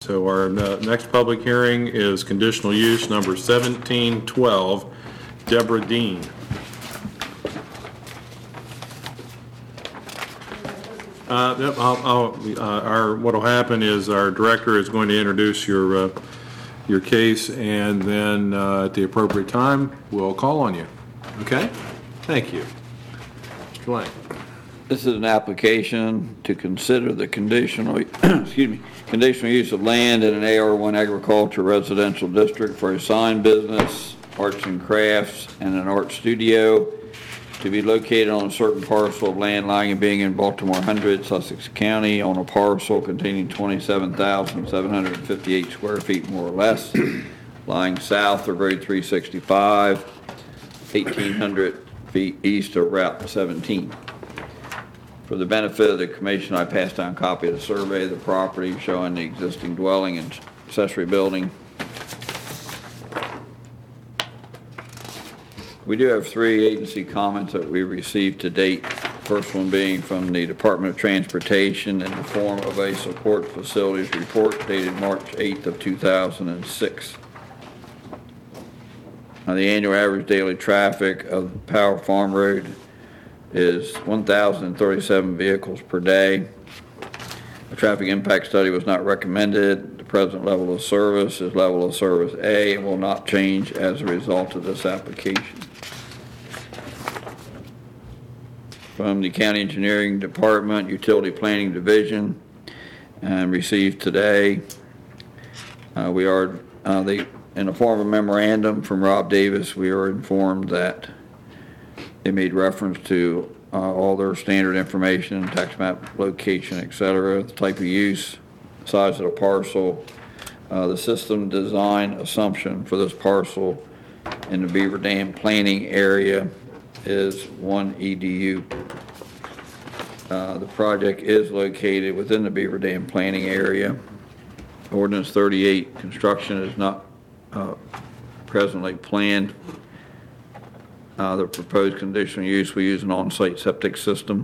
So our next public hearing is conditional use number 1712, Deborah Dean. What will happen is our director is going to introduce your case, and then at the appropriate time, we'll call on you. Okay? Thank you. Mr. Lang. This is an application to consider the conditional use of land in an AR1 agriculture residential district for a sign business, arts and crafts, and an art studio to be located on a certain parcel of land lying and being in Baltimore 100, Sussex County, on a parcel containing 27,758 square feet, more or less, lying south of Road 365, 1,800 feet east of Route 17. For the benefit of the commission, I passed down a copy of the survey of the property showing the existing dwelling and accessory building. We do have 3 agency comments that we received to date. First one being from the Department of Transportation in the form of a support facilities report dated March 8th of 2006. Now, the annual average daily traffic of Power Farm Road is 1,037 vehicles per day. A traffic impact study was not recommended. The present level of service is level of service A and will not change as a result of this application. From the County Engineering Department, Utility Planning Division, and received today. We are, in the form of a memorandum from Rob Davis, we are informed that they made reference to all their standard information, tax map location, etc., the type of use, size of the parcel, the system design assumption for this parcel in the Beaver Dam planning area is 1 EDU. The project is located within the Beaver Dam planning area. Ordinance 38, construction is not presently planned. The proposed conditional use will use an on-site septic system.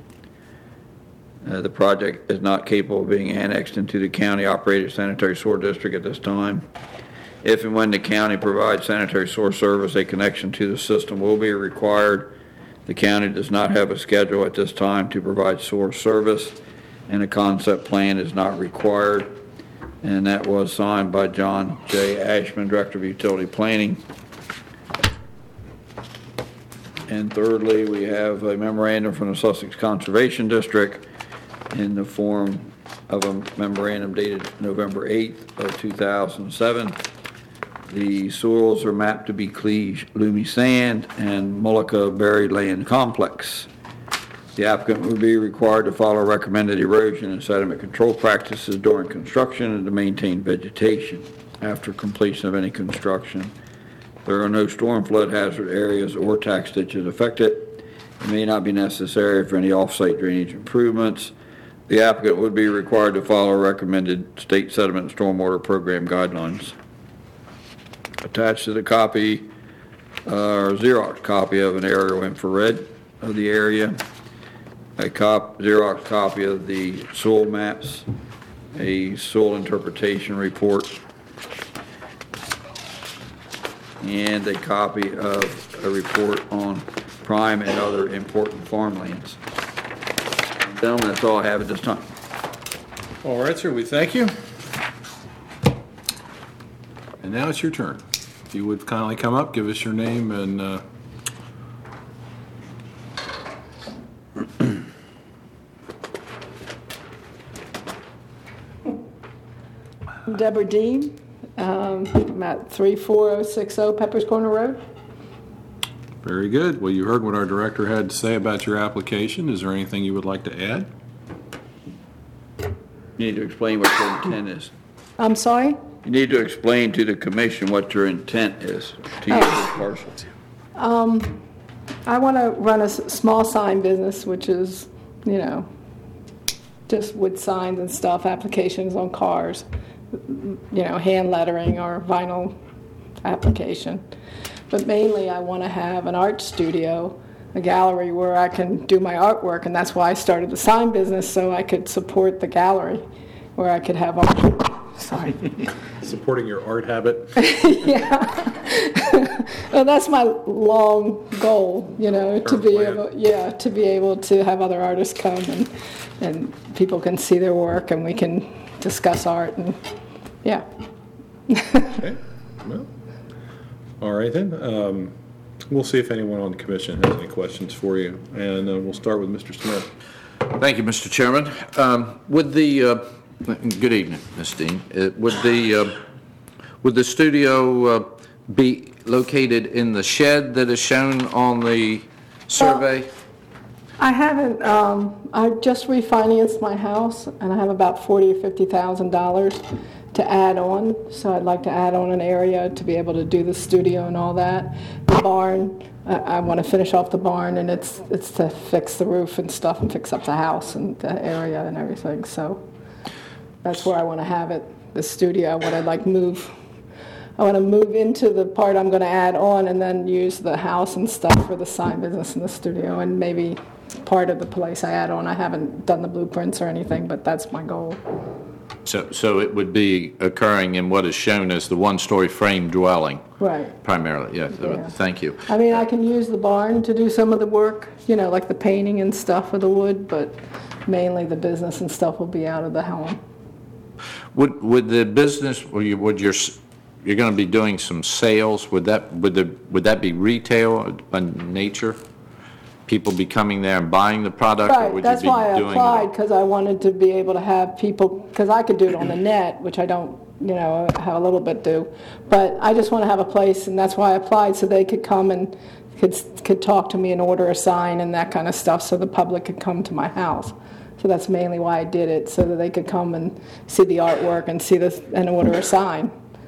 The project is not capable of being annexed into the county-operated sanitary sewer district at this time. If and when the county provides sanitary sewer service, a connection to the system will be required. The county does not have a schedule at this time to provide sewer service, and a concept plan is not required. And that was signed by John J. Ashman, Director of Utility Planning. And thirdly, we have a memorandum from the Sussex Conservation District in the form of a memorandum dated November 8th of 2007. The soils are mapped to be Cleage Loomy Sand and Mullica Buried Land Complex. The applicant would be required to follow recommended erosion and sediment control practices during construction and to maintain vegetation after completion of any construction. There are no storm flood hazard areas or tax ditches affected. It may not be necessary for any off-site drainage improvements. The applicant would be required to follow recommended state sediment and stormwater program guidelines. Attached to the copy, or Xerox copy of an aerial infrared of the area, a Xerox copy of the soil maps, a soil interpretation report, and a copy of a report on prime and other important farmlands. Gentlemen, that's all I have at this time. All right, sir, we thank you. And now it's your turn. If you would kindly come up, give us your name and Deborah Dean, I'm at 34060 Peppers Corner Road. Very good. Well, you heard what our director had to say about your application. Is there anything you would like to add? You need to explain what your intent is. I'm sorry? You need to explain to the commission what your intent is to use this parcel. I want to run a small sign business, which is, just wood signs and stuff, applications on cars, hand lettering or vinyl application. But mainly I want to have an art studio, a gallery where I can do my artwork, and that's why I started the sign business, so I could support the gallery, where I could have art. sorry. Supporting your art habit. Well, that's my long goal, to be plan. to be able to have other artists come and people can see their work and we can discuss art and, yeah. Okay. Well, all right then. We'll see if anyone on the commission has any questions for you, and we'll start with Mr. Smith. Thank you, Mr. Chairman. Good evening, Ms. Dean. Would the studio be located in the shed that is shown on the survey? I haven't, I just refinanced my house and I have about $40,000 or $50,000 to add on, so I'd like to add on an area to be able to do the studio and all that. The barn, I want to finish off the barn, and it's to fix the roof and stuff and fix up the house and the area and everything, so that's where I want to have it, the studio. I want to move into the part I'm going to add on and then use the house and stuff for the sign business in the studio, and maybe part of the place I add on. I haven't done the blueprints or anything, but that's my goal. So it would be occurring in what is shown as the one-story frame dwelling? Right. Primarily, yes. Yeah. Thank you. I mean, I can use the barn to do some of the work, like the painting and stuff with the wood, but mainly the business and stuff will be out of the home. Would the business, you're going to be doing some sales, would that be retail by nature? People be coming there and buying the product? Right, or would that's you be why I doing applied, because I wanted to be able to have people, because I could do it on the net, which I don't, have a little bit do, but I just want to have a place, and that's why I applied, so they could come and could talk to me and order a sign and that kind of stuff, so the public could come to my house. So that's mainly why I did it, so that they could come and see the artwork and see this and order a sign.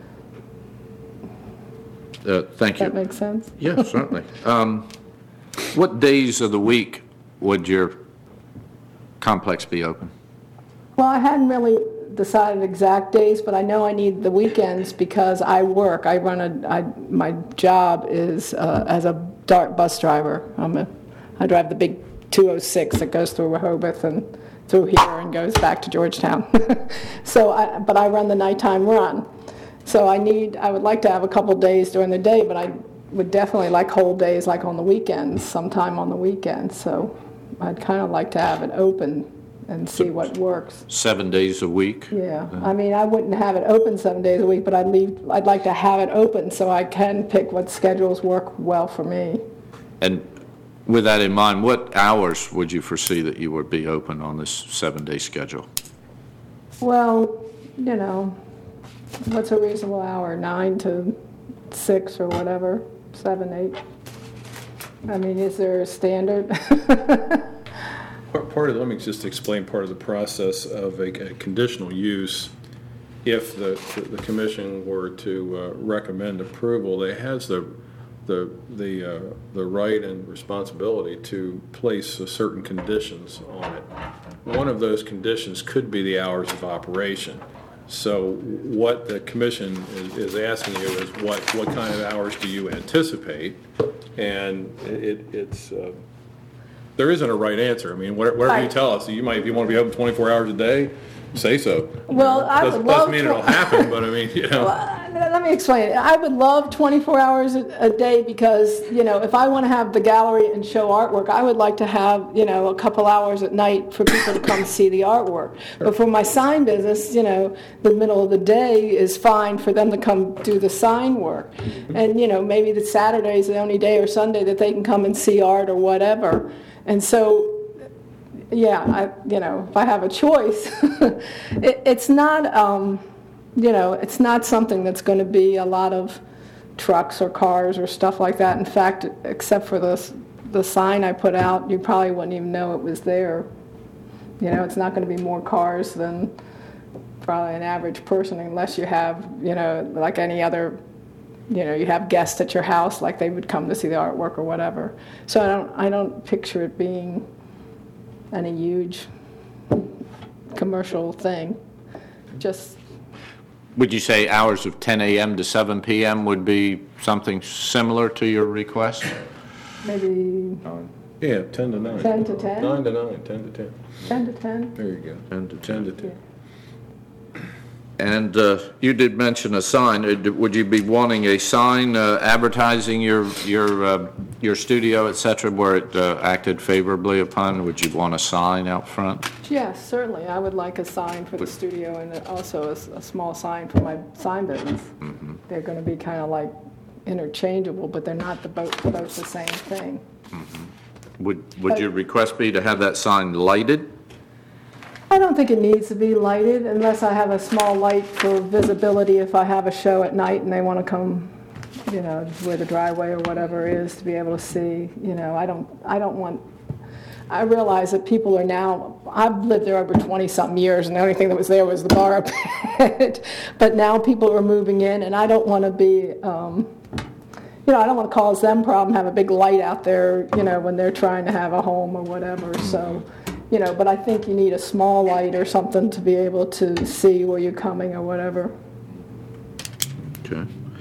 Thank you. That makes sense? Yeah, certainly. What days of the week would your complex be open? Well, I hadn't really decided exact days, but I know I need the weekends because I work. My job is as a DART bus driver. I drive the big 206 that goes through Rehoboth and through here and goes back to Georgetown. But I run the nighttime run. So I would like to have a couple days during the day, but I would definitely like whole days, like on the weekends, sometime on the weekends. So I'd kind of like to have it open and see what works. 7 days a week? Yeah. I mean, I wouldn't have it open 7 days a week, but I'd like to have it open so I can pick what schedules work well for me. And with that in mind, what hours would you foresee that you would be open on this 7-day schedule? Well, what's a reasonable hour? 9 to 6 or whatever, 7, 8. I mean, is there a standard? Let me just explain part of the process of a conditional use. If the commission were to recommend approval, it has the right and responsibility to place certain conditions on it. One of those conditions could be the hours of operation. So what the commission is asking you is what kind of hours do you anticipate? And it's there isn't a right answer. I mean, whatever you tell us, if you want to be open 24 hours a day, say so. Well, I would love doesn't mean it'll happen, but I mean, Let me explain it. I would love 24 hours a day because, if I want to have the gallery and show artwork, I would like to have, a couple hours at night for people to come see the artwork. But for my sign business, the middle of the day is fine for them to come do the sign work. And, maybe the Saturday is the only day or Sunday that they can come and see art or whatever. And so, yeah, if I have a choice, it's not... it's not something that's going to be a lot of trucks or cars or stuff like that. In fact, except for the sign I put out, you probably wouldn't even know it was there. It's not going to be more cars than probably an average person, unless you have, like any other, you have guests at your house, like they would come to see the artwork or whatever. So I don't picture it being any huge commercial thing. Just... Would you say hours of 10 a.m. to 7 p.m. would be something similar to your request? Maybe... Yeah, 10 to 9. 10 to 10? 9 to 9, 10 to 10. 10 to 10? There you go. 10 to 10. And you did mention a sign. Would you be wanting a sign advertising your studio, et cetera, where it acted favorably upon? Would you want a sign out front? Yes, certainly. I would like a sign for the studio and also a small sign for my sign business. They're going to be kind of like interchangeable, but they're not both the same thing. Would your request be to have that sign lighted? I don't think it needs to be lighted unless I have a small light for visibility if I have a show at night and they want to come, where the driveway or whatever is to be able to see. I realize that people are now, I've lived there over 20-something years, and the only thing that was there was the bar pit. But now people are moving in, and I don't want to be, I don't want to cause them problem, have a big light out there, when they're trying to have a home or whatever. So, but I think you need a small light or something to be able to see where you're coming or whatever. Okay.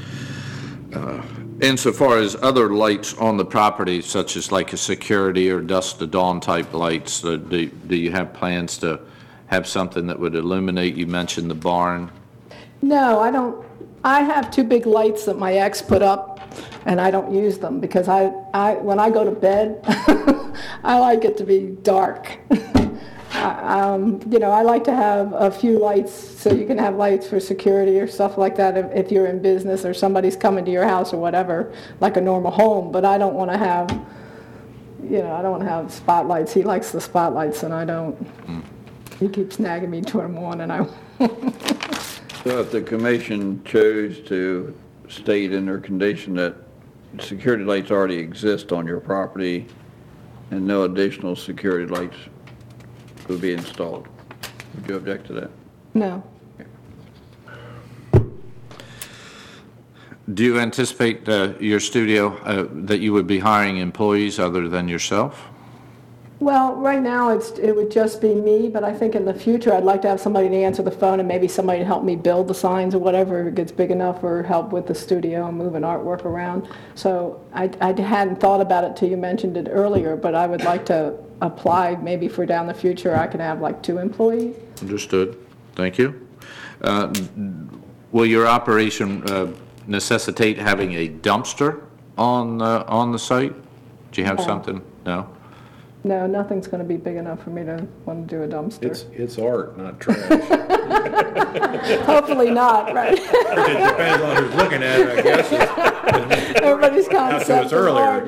Insofar as other lights on the property, such as like a security or dusk to dawn type lights, do you have plans to have something that would illuminate? You mentioned the barn. No, I don't. I have two big lights that my ex put up, and I don't use them because when I go to bed, I like it to be dark. I like to have a few lights so you can have lights for security or stuff like that if you're in business or somebody's coming to your house or whatever, like a normal home. But I don't want to have, I don't want to have spotlights. He likes the spotlights, and I don't. He keeps nagging me to turn them on, and I. So if the commission chose to state in their condition that security lights already exist on your property and no additional security lights would be installed, would you object to that? No. Do you anticipate your studio that you would be hiring employees other than yourself? Well, right now it would just be me, but I think in the future I'd like to have somebody to answer the phone and maybe somebody to help me build the signs or whatever if it gets big enough, or help with the studio and moving artwork around. So I hadn't thought about it till you mentioned it earlier, but I would like to apply maybe for down the future I can have like 2 employees. Understood. Thank you. Will your operation necessitate having a dumpster on the site? Do you have something? No? No, nothing's going to be big enough for me to want to do a dumpster. It's art, not trash. Hopefully not, right? It depends on who's looking at it, I guess. Everybody's concept of earlier, art,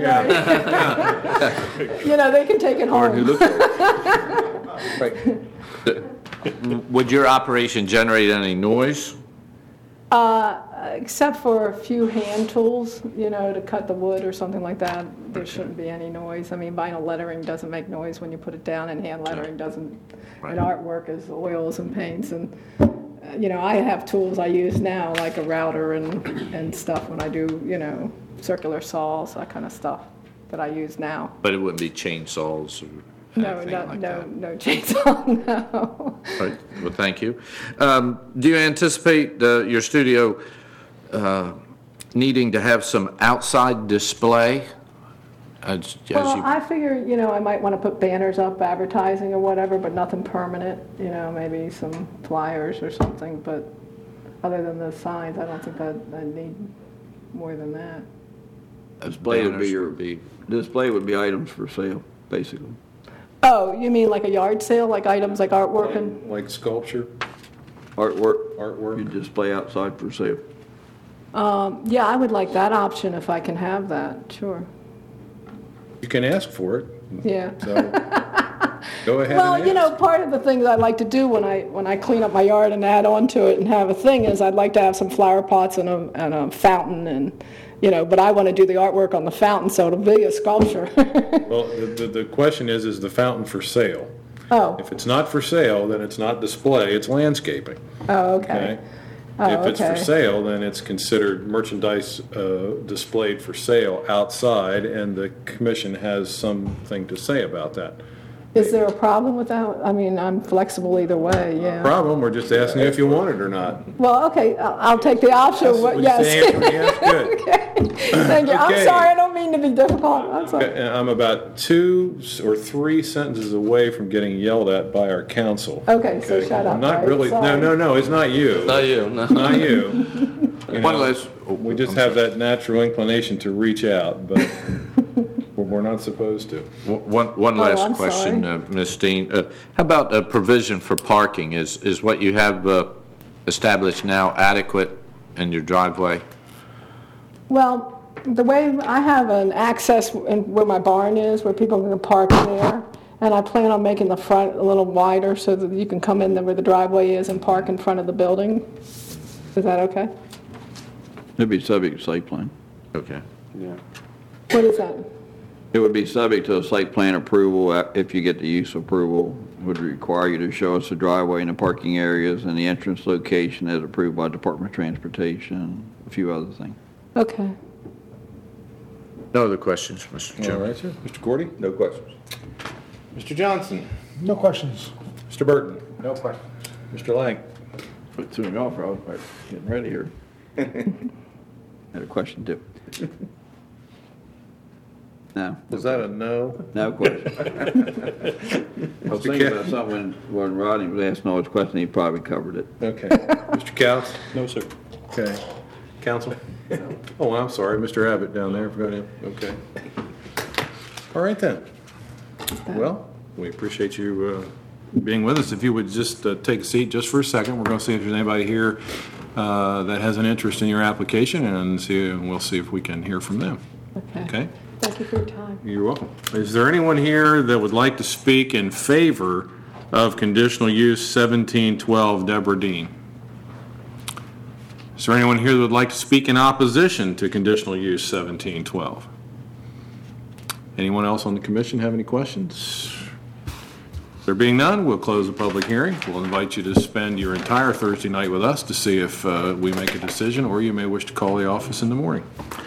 right? They can take it home. Who looks at it. Would your operation generate any noise? Except for a few hand tools, to cut the wood or something like that, there shouldn't be any noise. I mean, vinyl lettering doesn't make noise when you put it down, and hand lettering doesn't. Right. And artwork is oils and paints, and I have tools I use now, like a router and stuff when I do, circular saws, that kind of stuff that I use now. But it wouldn't be chainsaws or anything like that? No chainsaw, no. Right. Well, thank you. Do you anticipate your studio needing to have some outside display? I figure, I might want to put banners up, advertising or whatever, but nothing permanent, maybe some flyers or something, but other than the signs, I don't think that I need more than that. Display would be items for sale, basically. Oh, you mean like a yard sale, like items like artwork and? Like sculpture? Artwork. You display outside for sale. Yeah, I would like that option if I can have that, sure. You can ask for it. Yeah. So, go ahead Well, and ask. part of the things I like to do when I clean up my yard and add on to it and have a thing is I'd like to have some flower pots and a fountain and, but I want to do the artwork on the fountain, so it'll be a sculpture. Well, the question is the fountain for sale? Oh. If it's not for sale, then it's not display, it's landscaping. Oh, okay. If it's for okay. sale, then it's considered merchandise displayed for sale outside, and the commission has something to say about that. Is there a problem with that? I mean, I'm flexible either way, yeah. Problem, we're just asking you if you want it or not. Well, okay, I'll take the option, Would you yes. say answer yes? Good. Thank you. I'm Okay. sorry, I don't mean to be difficult. I'm sorry. I'm about 2 or 3 sentences away from getting yelled at by our council. Okay, so shut up, I'm not right? really, Sorry. no, it's not you. Not you, no. Not you. You One know, last. We just have that natural inclination to reach out, but we're not supposed to. One I'm last question, sorry. Ms. Dean. How about a provision for parking? Is what you have established now adequate in your driveway? Well, the way I have an access where my barn is, where people can park there, and I plan on making the front a little wider so that you can come in there where the driveway is and park in front of the building. Is that okay? It'd be subject to site plan. Okay. What is that? It would be subject to a site plan approval if you get the use approval. Would require you to show us the driveway and the parking areas and the entrance location as approved by Department of Transportation, a few other things. Okay. No other questions, Mr. All Chairman? right, sir. Mr. Gordy? No questions. Mr. Johnson? No questions. Mr. Burton? No questions. Mr. Lang? It threw me off, I was getting ready here. Had a question too. No. Was that a no? No question. I was thinking about something when Rodney was asking all his questions, he probably covered it. Okay. Mr. Couch? No, sir. Okay. Council? Oh, I'm sorry, Mr. Abbott down there, forgot him. Okay. All right then. Well, we appreciate you being with us. If you would just take a seat just for a second, we're going to see if there's anybody here that has an interest in your application, and we'll see if we can hear from them. Okay? Thank you for your time. You're welcome. Is there anyone here that would like to speak in favor of conditional use 1712 Deborah Dean? Is there anyone here that would like to speak in opposition to conditional use 1712? Anyone else on the commission have any questions? There being none, we'll close the public hearing. We'll invite you to spend your entire Thursday night with us to see if we make a decision, or you may wish to call the office in the morning.